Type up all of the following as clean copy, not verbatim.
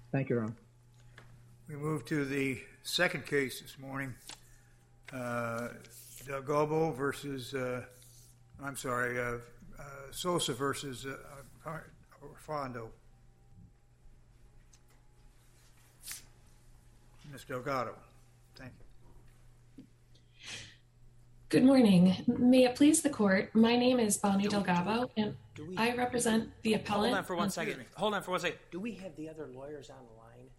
Thank you, Your Honor. We move to the second case this morning, Delgado versus, Sosa versus Orfando. Ms. Delgado, thank you. Good morning. May it please the court, my name is Bonnie Delgado, and I represent the appellant. Hold on for one second. Do we have the other lawyers on the line?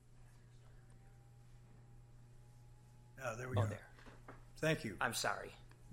There we go. There. Thank you. I'm sorry.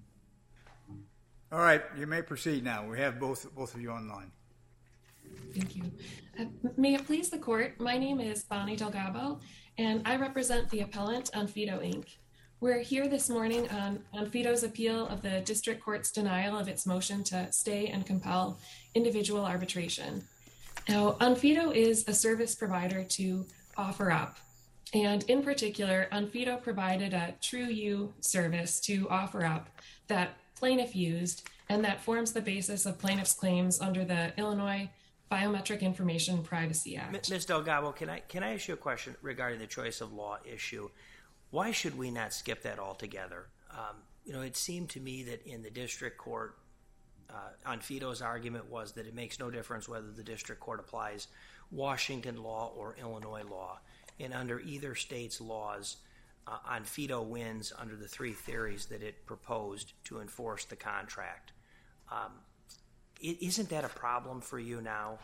All right, you may proceed now. We have both of you online. Thank you. May it please the court, my name is Bonnie Delgado, and I represent the appellant Onfido Inc. We're here this morning on Onfido's appeal of the district court's denial of its motion to stay and compel individual arbitration. Now, Onfido is a service provider to OfferUp, and in particular, Onfido provided a TrueU service to OfferUp that plaintiff used, and that forms the basis of plaintiff's claims under the Illinois Biometric Information Privacy Act. Ms. Delgado, can I ask you a question regarding the choice of law issue? Why should we not skip that altogether? It seemed to me that in the district court, Onfido's argument was that it makes no difference whether the district court applies Washington law or Illinois law. And under either state's laws, Onfido wins under the three theories that it proposed to enforce the contract. Isn't that a problem for you now?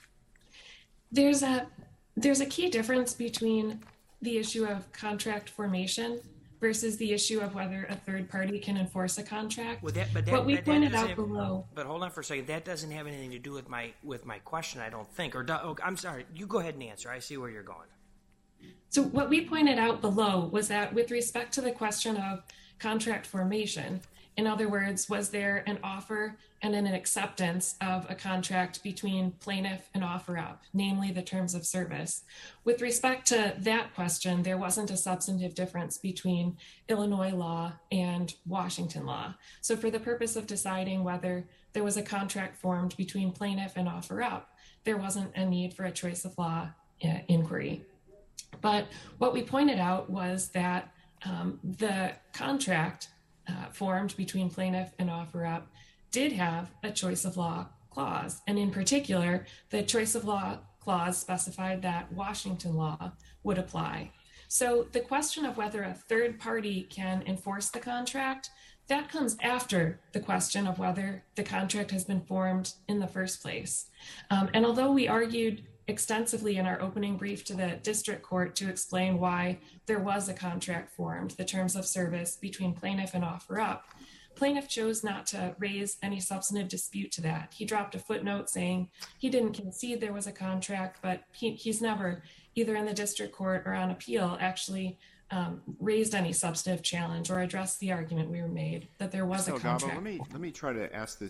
There's a key difference between the issue of contract formation versus the issue of whether a third party can enforce a contract. What we pointed out below. But hold on for a second. That doesn't have anything to do with my question, I don't think. I'm sorry. You go ahead and answer. I see where you're going. So what we pointed out below was that with respect to the question of contract formation, in other words, was there an offer and an acceptance of a contract between plaintiff and OfferUp, namely the terms of service? With respect to that question, there wasn't a substantive difference between Illinois law and Washington law. So for the purpose of deciding whether there was a contract formed between plaintiff and OfferUp, there wasn't a need for a choice of law inquiry. But what we pointed out was that the contract formed between plaintiff and OfferUp did have a choice of law clause. And in particular, the choice of law clause specified that Washington law would apply. So the question of whether a third party can enforce the contract, that comes after the question of whether the contract has been formed in the first place. And although we argued extensively in our opening brief to the district court to explain why there was a contract formed, the terms of service between plaintiff and OfferUp, plaintiff chose not to raise any substantive dispute to that. He dropped a footnote saying he didn't concede there was a contract, but he's never, either in the district court or on appeal, actually raised any substantive challenge or addressed the argument we were made that there was a contract. Let me try to ask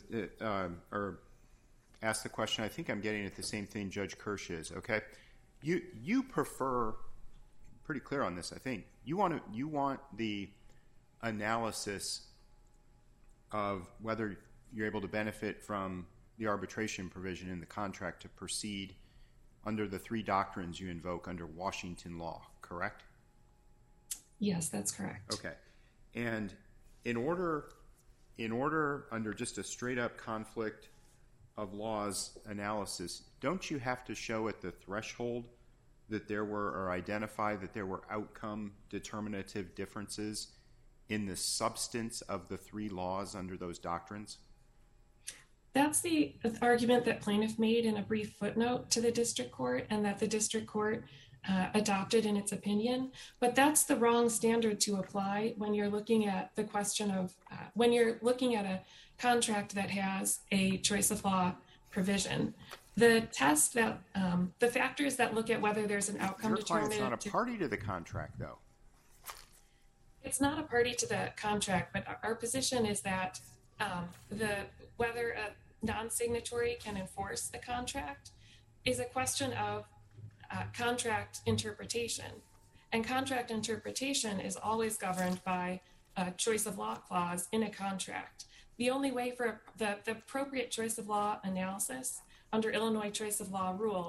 the question. I think I'm getting at the same thing Judge Kirsch is. Okay, you prefer, pretty clear on this. I think you want the analysis of whether you're able to benefit from the arbitration provision in the contract to proceed under the three doctrines you invoke under Washington law, correct? Yes, that's correct. Okay, and in order under just a straight up conflict of laws analysis, don't you have to show at the threshold that there were, or identify that there were outcome determinative differences in the substance of the three laws under those doctrines? That's the argument that plaintiff made in a brief footnote to the district court, and that the district court adopted in its opinion. But that's the wrong standard to apply when you're looking at the question of, when you're looking at a contract that has a choice of law provision. The test that, the factors that look at whether there's an outcome determinative. Your client's not a party to the contract, though. It's not a party to the contract, but our position is that whether a non-signatory can enforce the contract is a question of contract interpretation. And contract interpretation is always governed by a choice of law clause in a contract. The only way for the appropriate choice of law analysis under Illinois choice of law rules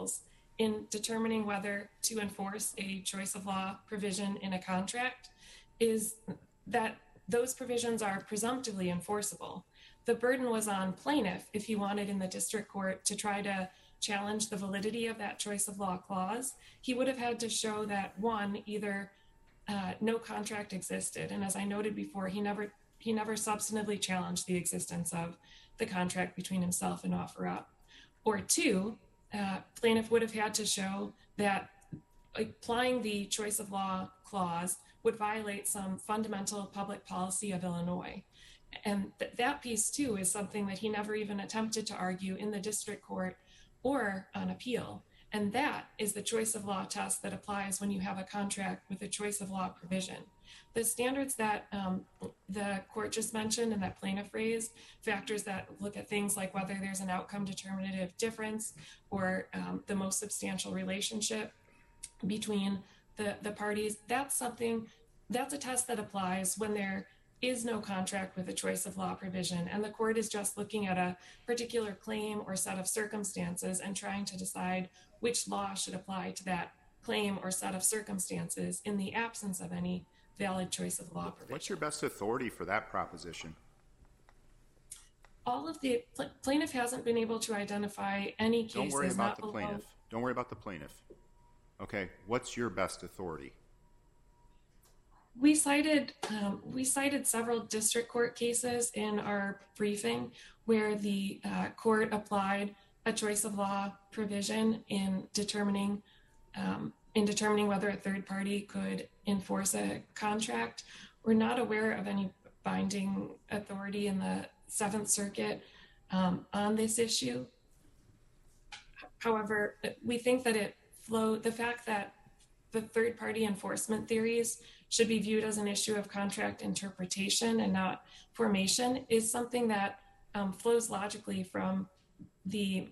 in determining whether to enforce a choice of law provision in a contract is that those provisions are presumptively enforceable. The burden was on plaintiff if he wanted in the district court to try to challenge the validity of that choice of law clause. He would have had to show that, one, either no contract existed, and as I noted before, he never substantively challenged the existence of the contract between himself and OfferUp, or two, plaintiff would have had to show that applying the choice of law clause would violate some fundamental public policy of Illinois. And that piece, too, is something that he never even attempted to argue in the district court or on appeal. And that is the choice of law test that applies when you have a contract with a choice of law provision. The standards that the court just mentioned and that plaintiff raised, factors that look at things like whether there's an outcome determinative difference or the most substantial relationship between the parties, that's a test that applies when there is no contract with a choice of law provision, and the court is just looking at a particular claim or set of circumstances and trying to decide which law should apply to that claim or set of circumstances in the absence of any valid choice of law provision. What's your best authority for that proposition? All of the plaintiff hasn't been able to identify any cases. Don't worry about the plaintiff. Don't worry about the plaintiff. Okay, what's your best authority? We cited several district court cases in our briefing where the court applied a choice of law provision in determining whether a third party could enforce a contract. We're not aware of any binding authority in the Seventh Circuit on this issue. However, we think that the fact that the third party enforcement theories should be viewed as an issue of contract interpretation and not formation is something that flows logically from the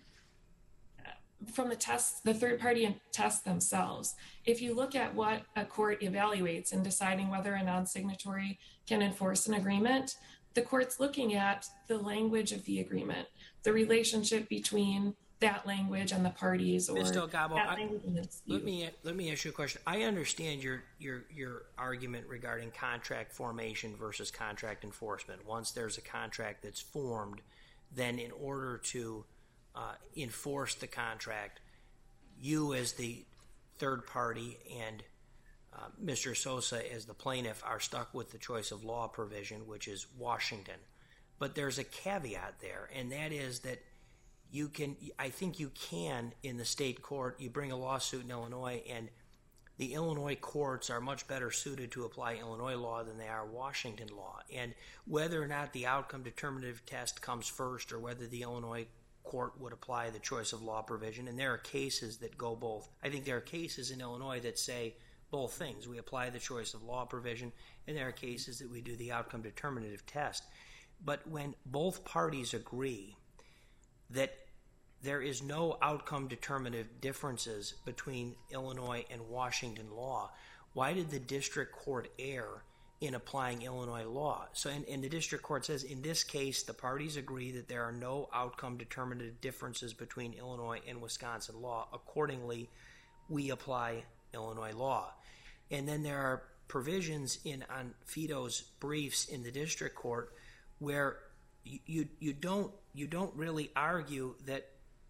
tests, the third party tests themselves. If you look at what a court evaluates in deciding whether a non-signatory can enforce an agreement, the court's looking at the language of the agreement, the relationship between that language and the parties, or Ms. Delgado, that language and its let me ask you a question. I understand your argument regarding contract formation versus contract enforcement. Once there's a contract that's formed, then in order to enforce the contract, you as the third party and Mr. Sosa as the plaintiff are stuck with the choice of law provision, which is Washington. But there's a caveat there, and that is that I think you can, in the state court, you bring a lawsuit in Illinois, and the Illinois courts are much better suited to apply Illinois law than they are Washington law. And whether or not the outcome determinative test comes first, or whether the Illinois court would apply the choice of law provision, and there are cases that go both. I think there are cases in Illinois that say both things. We apply the choice of law provision, and there are cases that we do the outcome determinative test. But when both parties agree that there is no outcome determinative differences between Illinois and Washington law, why did the district court err in applying Illinois law? So, and the district court says, in this case, the parties agree that there are no outcome determinative differences between Illinois and Wisconsin law. Accordingly, we apply Illinois law. And then there are provisions on Fido's briefs in the district court where you don't really argue that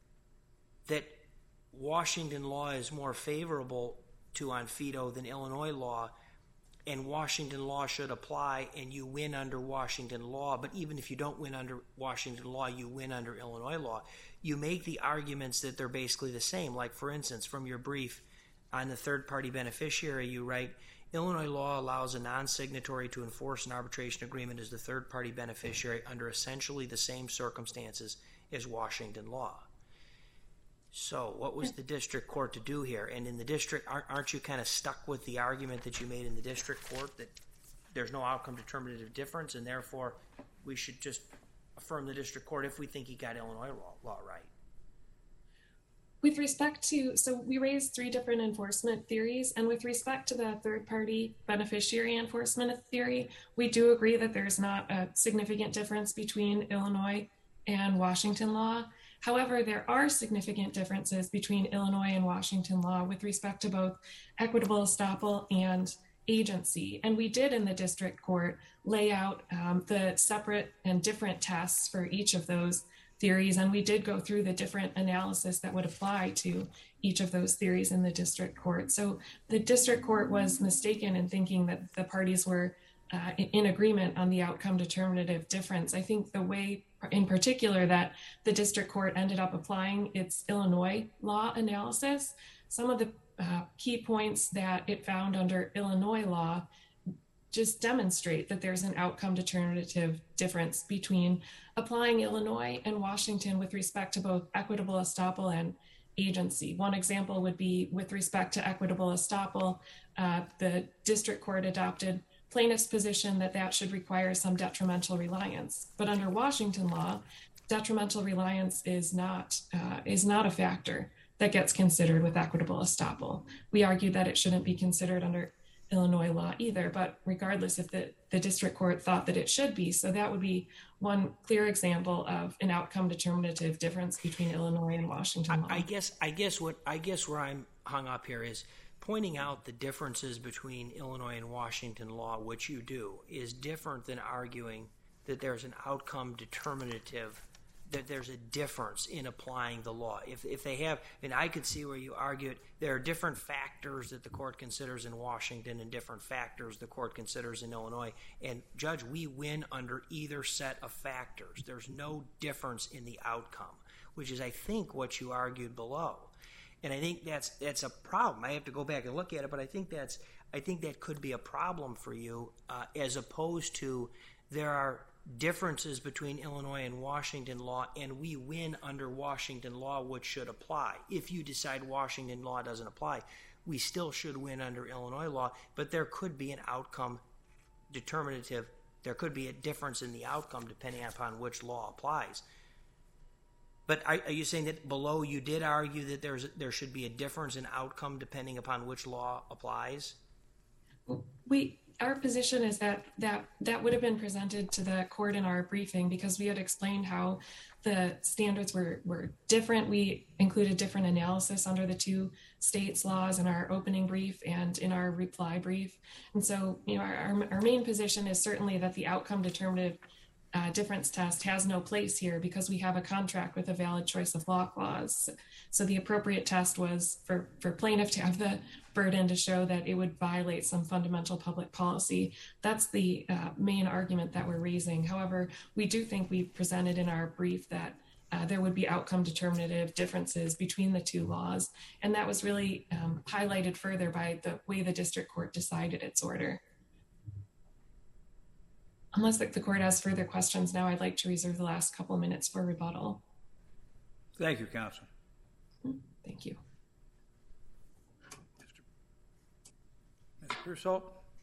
Washington law is more favorable to Fido than Illinois law, and Washington law should apply, and you win under Washington law. But even if you don't win under Washington law, you win under Illinois law. You make the arguments that they're basically the same. Like, for instance, from your brief on the third-party beneficiary, you write, Illinois law allows a non-signatory to enforce an arbitration agreement as the third-party beneficiary under essentially the same circumstances as Washington law. So what was the district court to do here? And in the district, aren't you kind of stuck with the argument that you made in the district court that there's no outcome determinative difference, and therefore we should just affirm the district court if we think he got Illinois law right? With respect to, so we raised 3 different enforcement theories, and with respect to the third-party beneficiary enforcement theory, we do agree that there's not a significant difference between Illinois and Washington law. However, there are significant differences between Illinois and Washington law with respect to both equitable estoppel and agency. And we did in the district court lay out the separate and different tests for each of those theories. And we did go through the different analysis that would apply to each of those theories in the district court. So the district court was mistaken in thinking that the parties were in agreement on the outcome determinative difference. I think the way in particular that the district court ended up applying its Illinois law analysis, some of the key points that it found under Illinois law just demonstrate that there's an outcome determinative difference between applying Illinois and Washington with respect to both equitable estoppel and agency. One example would be with respect to equitable estoppel, the district court adopted plaintiff's position that should require some detrimental reliance. But under Washington law, detrimental reliance is not a factor that gets considered with equitable estoppel. We argued that it shouldn't be considered under Illinois law either, but regardless if the district court thought that it should be. So that would be one clear example of an outcome determinative difference between Illinois and Washington law. I guess where I'm hung up here is pointing out the differences between Illinois and Washington law, which you do, is different than arguing that there's an outcome determinative, that there's a difference in applying the law. If they have, and I could see where you argue it, there are different factors that the court considers in Washington and different factors the court considers in Illinois. And Judge, we win under either set of factors. There's no difference in the outcome, which is, I think, what you argued below. And I think that's a problem. I have to go back and look at it, but I think that could be a problem for you, as opposed to there are differences between Illinois and Washington law, and we win under Washington law, which should apply. If you decide Washington law doesn't apply, we still should win under Illinois law, but there could be an outcome determinative. There could be a difference in the outcome depending upon which law applies. But are you saying that below you did argue that there should be a difference in outcome depending upon which law applies? Our position is that would have been presented to the court in our briefing because we had explained how the standards were different. We included different analysis under the two states' laws in our opening brief and in our reply brief. And so, our main position is certainly that the outcome determinative difference test has no place here because we have a contract with a valid choice of law clause. So the appropriate test was for plaintiff to have the burden to show that it would violate some fundamental public policy. That's the main argument that we're raising. However, we do think we presented in our brief that there would be outcome determinative differences between the two laws. And that was really highlighted further by the way the district court decided its order. Unless the court has further questions now, I'd like to reserve the last couple minutes for rebuttal. Thank you, counsel. Thank you. Mr. Pearsall.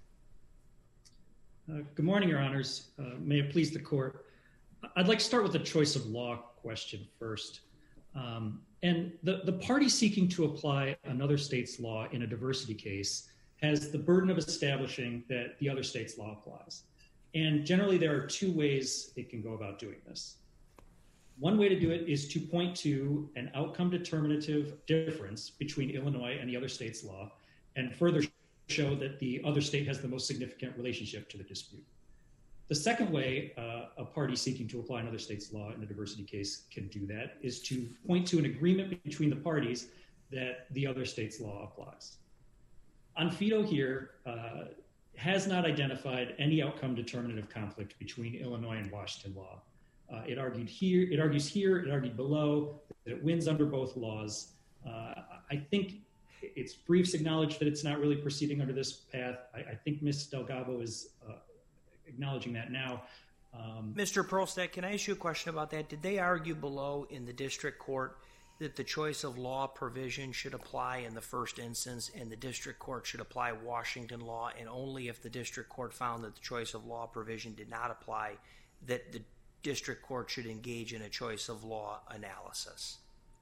Good morning, Your Honors. May it please the court. I'd like to start with the choice of law question first. And the party seeking to apply another state's law in a diversity case has the burden of establishing that the other state's law applies. And generally, there are two ways it can go about doing this. One way to do it is to point to an outcome determinative difference between Illinois and the other state's law, and further show that the other state has the most significant relationship to the dispute. The second way a party seeking to apply another state's law in a diversity case can do that is to point to an agreement between the parties that the other state's law applies. Onfido here has not identified any outcome determinative conflict between Illinois and Washington law. It argues here, it argued below, that it wins under both laws. I think its briefs acknowledge that it's not really proceeding under this path. I think Ms. Delgado is acknowledging that now. Mr. Perlstadt, can I ask you a question about that? Did they argue below in the district court that the choice of law provision should apply in the first instance and the district court should apply Washington law, and only if the district court found that the choice of law provision did not apply, that the district court should engage in a choice of law analysis?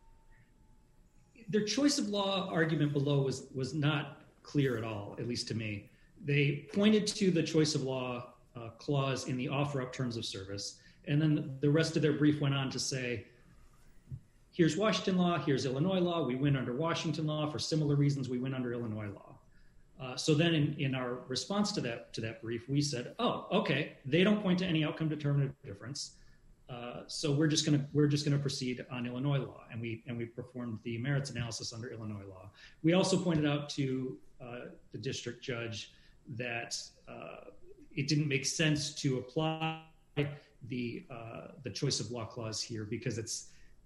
Their choice of law argument below was not clear at all, at least to me. They pointed to the choice of law clause in the offer up terms of service, and then the rest of their brief went on to say, here's Washington law, here's Illinois law. We win under Washington law. For similar reasons, we win under Illinois law. So then in our response to that brief, we said, oh, okay, they don't point to any outcome determinative difference. So we're just gonna proceed on Illinois law, and we performed the merits analysis under Illinois law. We also pointed out to the district judge that it didn't make sense to apply the choice of law clause here because it's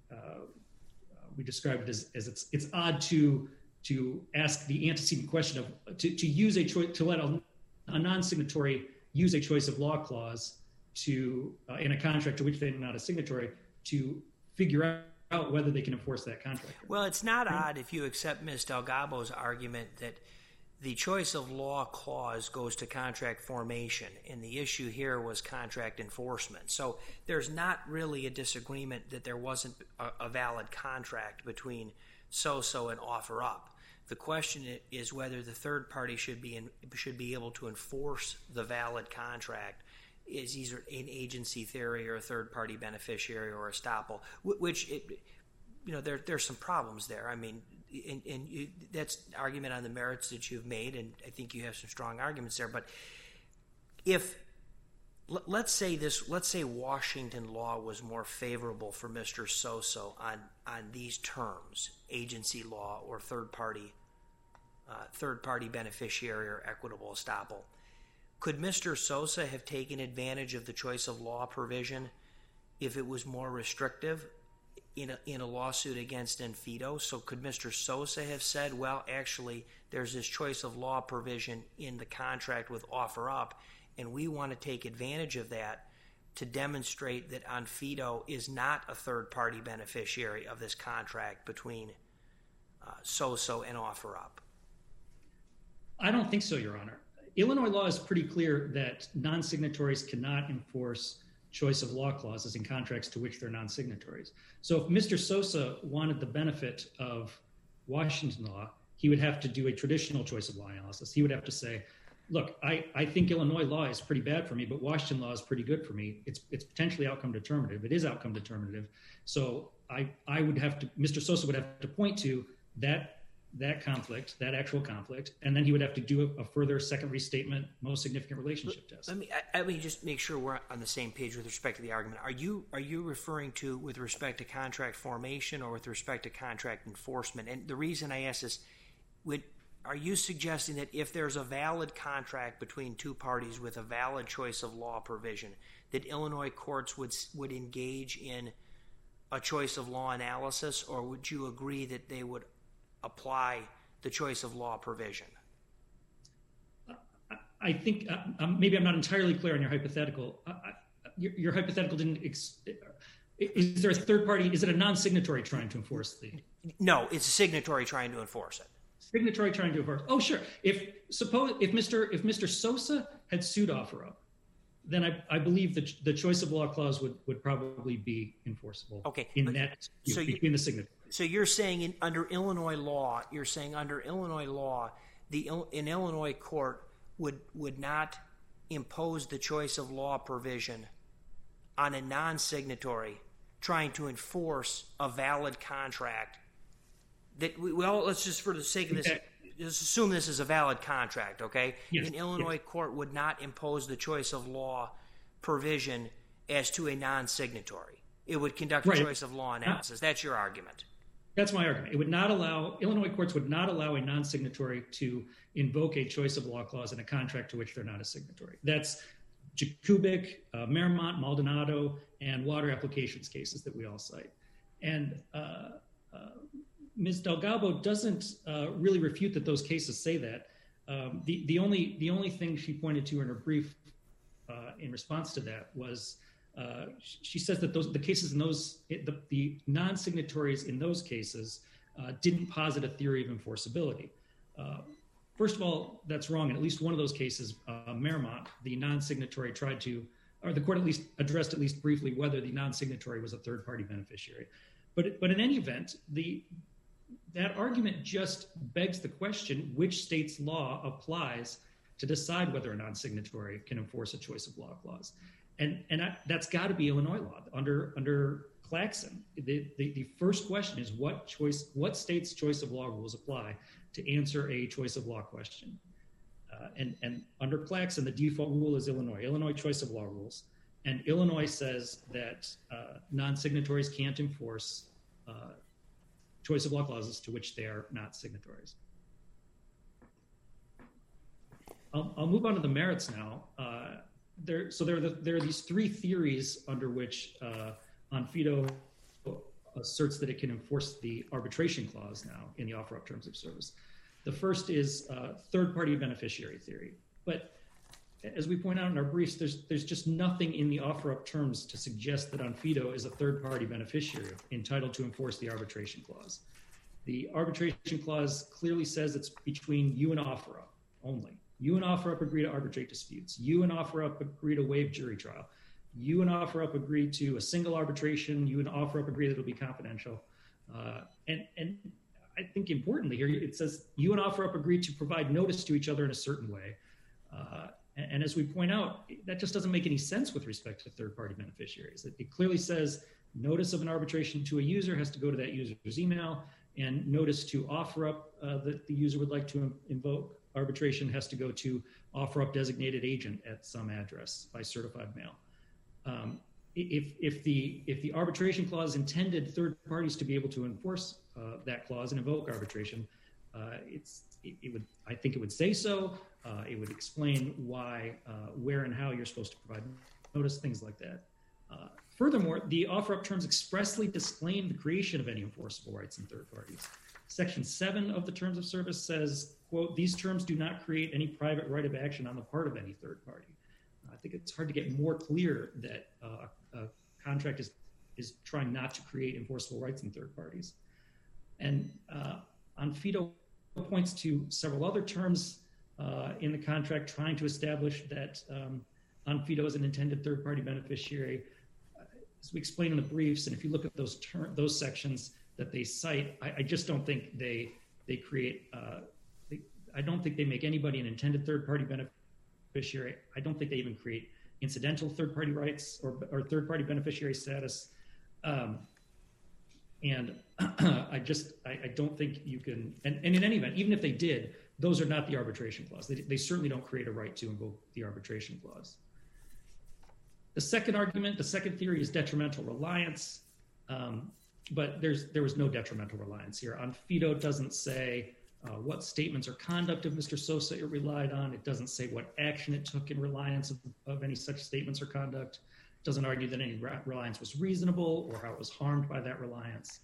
we described it as it's odd to ask the antecedent question of to use a choice, to let a non-signatory use a choice of law clause to in a contract to which they're not a signatory to figure out whether they can enforce that contract. Well, it's not odd if you accept Ms. Delgado's argument that the choice of law clause goes to contract formation, and the issue here was contract enforcement. So there's not really a disagreement that there wasn't a valid contract between SOSO and OfferUp. The question is whether the third party should be able to enforce the valid contract is either an agency theory or a third party beneficiary or estoppel, which there's some problems there. I mean, and that's argument on the merits that you've made, and I think you have some strong arguments there. But if let's say Washington law was more favorable for Mr. SOSO on these terms, agency law or third party beneficiary or equitable estoppel, could Mr. SOSO have taken advantage of the choice of law provision if it was more restrictive in a lawsuit against Enfido? So could Mr. SOSO have said, well, actually, there's this choice of law provision in the contract with OfferUp, and we want to take advantage of that to demonstrate that Enfido is not a third-party beneficiary of this contract between SOSO and OfferUp? I don't think so, Your Honor. Illinois law is pretty clear that non-signatories cannot enforce choice of law clauses in contracts to which they're non-signatories. So if Mr. SOSO wanted the benefit of Washington law, he would have to do a traditional choice of law analysis. He would have to say, look, I think Illinois law is pretty bad for me, but Washington law is pretty good for me. It's potentially outcome determinative. It is outcome determinative. So I would have to, Mr. SOSO would have to point to that conflict, that actual conflict, and then he would have to do a further second restatement, most significant relationship test. Let me just make sure we're on the same page with respect to the argument. Are you referring to with respect to contract formation or with respect to contract enforcement? And the reason I ask this, are you suggesting that if there's a valid contract between two parties with a valid choice of law provision, that Illinois courts would engage in a choice of law analysis, or would you agree that they would apply the choice of law provision? I think maybe I'm not entirely clear on your hypothetical. Your hypothetical didn't. Is there a third party? Is it a non-signatory trying to enforce the? No, it's a signatory trying to enforce it. Signatory trying to enforce. Oh, sure. If Mr. Sosa had sued OfferUp, then I believe that the choice of law clause would probably be enforceable. Okay. In that between the signatories. So you're saying under Illinois law, an Illinois court would not impose the choice of law provision on a non-signatory trying to enforce a valid contract. Let's just, for the sake of this, just assume this is a valid contract, okay? Yes. An Illinois court would not impose the choice of law provision as to a non-signatory. It would conduct a choice of law analysis. That's your argument. That's my argument. Illinois courts would not allow a non-signatory to invoke a choice of law clause in a contract to which they're not a signatory. That's Jakubik, Merrimont, Maldonado, and water applications cases that we all cite. And Ms. Delgado doesn't really refute that those cases say that. The only thing she pointed to in her brief in response to that was she says that the cases in those the non-signatories in those cases didn't posit a theory of enforceability. First of all, that's wrong. In at least one of those cases, Merrimont, the non-signatory the court at least addressed at least briefly whether the non-signatory was a third-party beneficiary. But in any event, that argument just begs the question which state's law applies to decide whether a non-signatory can enforce a choice of law clause. And that's got to be Illinois law. Under Claxon, the first question is what state's choice of law rules apply to answer a choice of law question? And under Claxon, the default rule is Illinois choice of law rules. And Illinois says that non-signatories can't enforce choice of law clauses to which they are not signatories. I'll move on to the merits now. There are these three theories under which Onfido asserts that it can enforce the arbitration clause now in the offer-up terms of service. The first is third-party beneficiary theory. But as we point out in our briefs, there's just nothing in the offer-up terms to suggest that Onfido is a third-party beneficiary entitled to enforce the arbitration clause. The arbitration clause clearly says it's between you and offer-up only. You and offer-up agree to arbitrate disputes. You and offer-up agree to waive jury trial. You and offer-up agree to a single arbitration. You and offer-up agree that it'll be confidential. And I think importantly here, it says you and offer-up agree to provide notice to each other in a certain way. And as we point out, that just doesn't make any sense with respect to third-party beneficiaries. It clearly says notice of an arbitration to a user has to go to that user's email, and notice to offer-up that the user would like to invoke arbitration has to go to offer-up designated agent at some address by certified mail. If the arbitration clause intended third parties to be able to enforce that clause and invoke arbitration, I think it would say so. It would explain why, where, and how you're supposed to provide notice, things like that. Furthermore, the offer-up terms expressly disclaim the creation of any enforceable rights in third parties. Section 7 of the terms of service says, quote, these terms do not create any private right of action on the part of any third party. I think it's hard to get more clear that a contract is trying not to create enforceable rights in third parties. And Onfido points to several other terms in the contract trying to establish that Onfido is an intended third-party beneficiary. As we explain in the briefs, and if you look at those sections that they cite, I just don't think they create. I don't think they make anybody an intended third-party beneficiary. I don't think they even create incidental third-party rights or third-party beneficiary status. And I don't think you can. And in any event, even if they did, those are not the arbitration clause. They certainly don't create a right to invoke the arbitration clause. The second argument, the second theory is detrimental reliance, but there was no detrimental reliance here. Onfido doesn't say what statements or conduct of Mr. Sosa it relied on. It doesn't say what action it took in reliance of any such statements or conduct. It doesn't argue that any reliance was reasonable or how it was harmed by that reliance.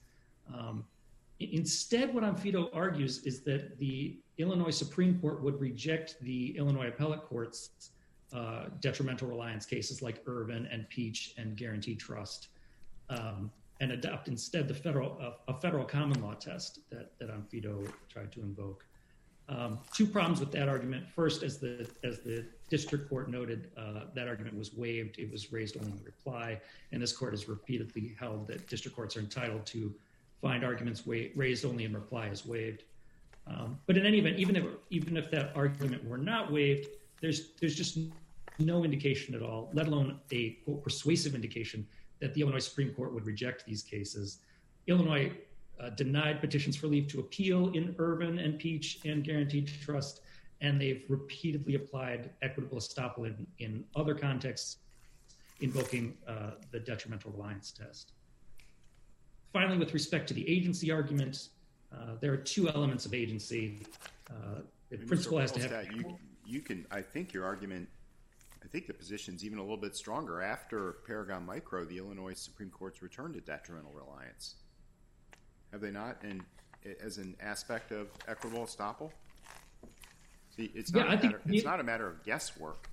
Instead, what Onfido argues is that the Illinois Supreme Court would reject the Illinois Appellate Court's detrimental reliance cases like Irvin and Peach and Guaranteed Trust, and adopt instead a federal common law test that Onfido tried to invoke. Two problems with that argument. First, as the district court noted, that argument was waived. It was raised only in reply, and this court has repeatedly held that district courts are entitled to find arguments raised only in reply as waived. But in any event, even if that argument were not waived, there's just no indication at all, let alone a quote, persuasive indication that the Illinois Supreme Court would reject these cases. Illinois denied petitions for leave to appeal in Irvin and Peach and Guaranteed Trust, and they've repeatedly applied equitable estoppel in other contexts, invoking the detrimental reliance test. Finally, with respect to the agency argument, there are two elements of agency. The principal has to have. You can. I think your argument. I think the position's even a little bit stronger. After Paragon Micro, the Illinois Supreme Court's returned to detrimental reliance. Have they not? And as an aspect of equitable estoppel. See, it's not a matter of guesswork,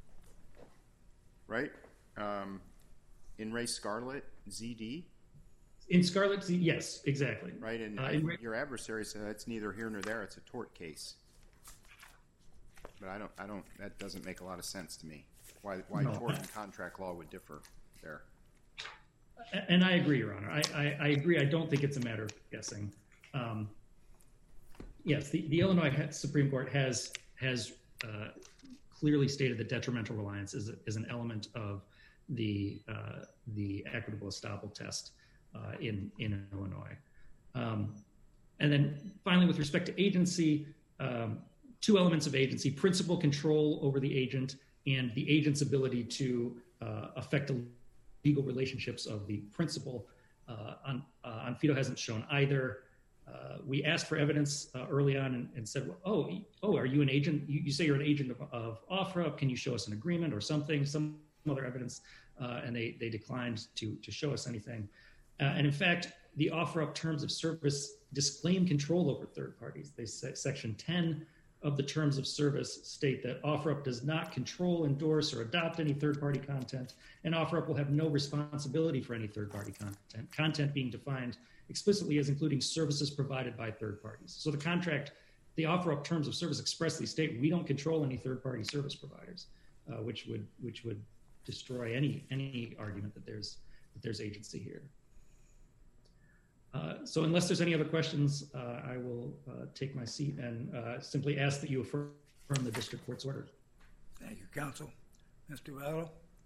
right? In Ray Scarlett, ZD. In Scarlett, yes, exactly. Right, and your adversary said it's neither here nor there. It's a tort case. But I don't. That doesn't make a lot of sense to me. Why tort and contract law would differ there? And I agree, Your Honor. I agree. I don't think it's a matter of guessing. Yes, the Illinois Supreme Court has clearly stated that detrimental reliance is an element of the equitable estoppel test. in Illinois. And then finally, with respect to agency, two elements of agency: principal control over the agent and the agent's ability to affect the legal relationships of the principal. Onfido hasn't shown either. We asked for evidence early on and said, oh, are you an agent? You say you're an agent of OfferUp. Can you show us an agreement or something, some other evidence? And they declined to show us anything. And in fact, the OfferUp terms of service disclaim control over third parties. They say Section 10 of the terms of service state that OfferUp does not control, endorse, or adopt any third-party content, and OfferUp will have no responsibility for any third-party content being defined explicitly as including services provided by third parties. So the contract, the OfferUp terms of service expressly state we don't control any third-party service providers, which would destroy any argument that there's agency here. So unless there's any other questions, I will take my seat and simply ask that you affirm the district court's order. Thank you, counsel. Mr. Vallow?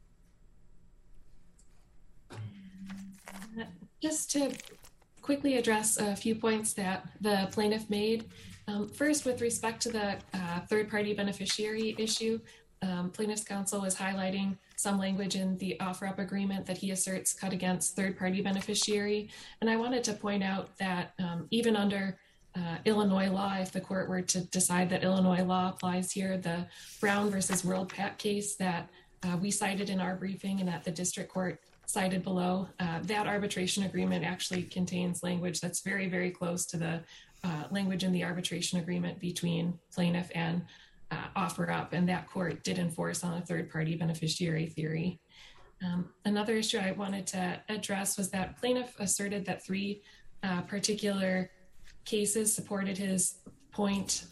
Just to quickly address a few points that the plaintiff made. First, with respect to the third-party beneficiary issue, plaintiff's counsel was highlighting some language in the OfferUp agreement that he asserts cut against third-party beneficiary. And I wanted to point out that even under Illinois law, if the court were to decide that Illinois law applies here, the Brown versus WorldPAC case that we cited in our briefing and that the district court cited below, that arbitration agreement actually contains language that's very, very close to the language in the arbitration agreement between plaintiff and OfferUp, and that court did enforce on a third-party beneficiary theory. Another issue I wanted to address was that plaintiff asserted that three particular cases supported his point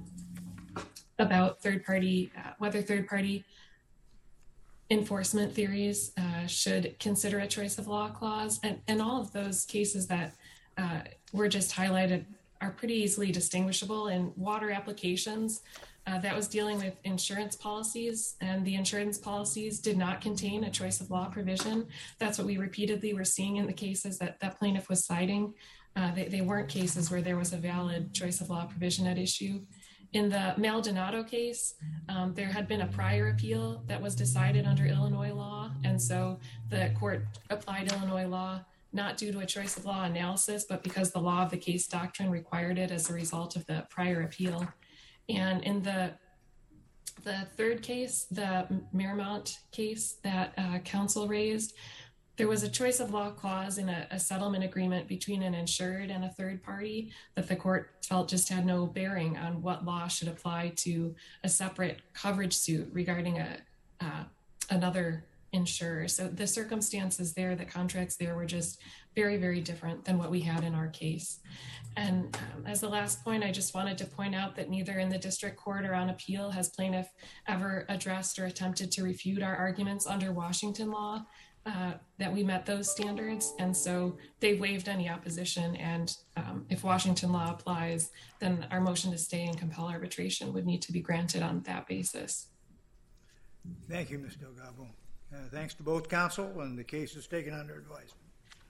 about whether third-party enforcement theories should consider a choice of law clause, and all of those cases that were just highlighted are pretty easily distinguishable. In water applications, that was dealing with insurance policies, and the insurance policies did not contain a choice of law provision. That's what we repeatedly were seeing in the cases that plaintiff was citing. They weren't cases where there was a valid choice of law provision at issue. In the Maldonado case, there had been a prior appeal that was decided under Illinois law, and so the court applied Illinois law not due to a choice of law analysis, but because the law of the case doctrine required it as a result of the prior appeal. And in the third case, the Marymount case that counsel raised, there was a choice of law clause in a settlement agreement between an insured and a third party that the court felt just had no bearing on what law should apply to a separate coverage suit regarding another insurer. So the circumstances there, the contracts there were just very, very different than what we had in our case. And as the last point, I just wanted to point out that neither in the district court or on appeal has plaintiff ever addressed or attempted to refute our arguments under Washington law that we met those standards. And so they waived any opposition. And if Washington law applies, then our motion to stay and compel arbitration would need to be granted on that basis. Thank you, Ms. Delgado. Thanks to both counsel, and the case is taken under advisement.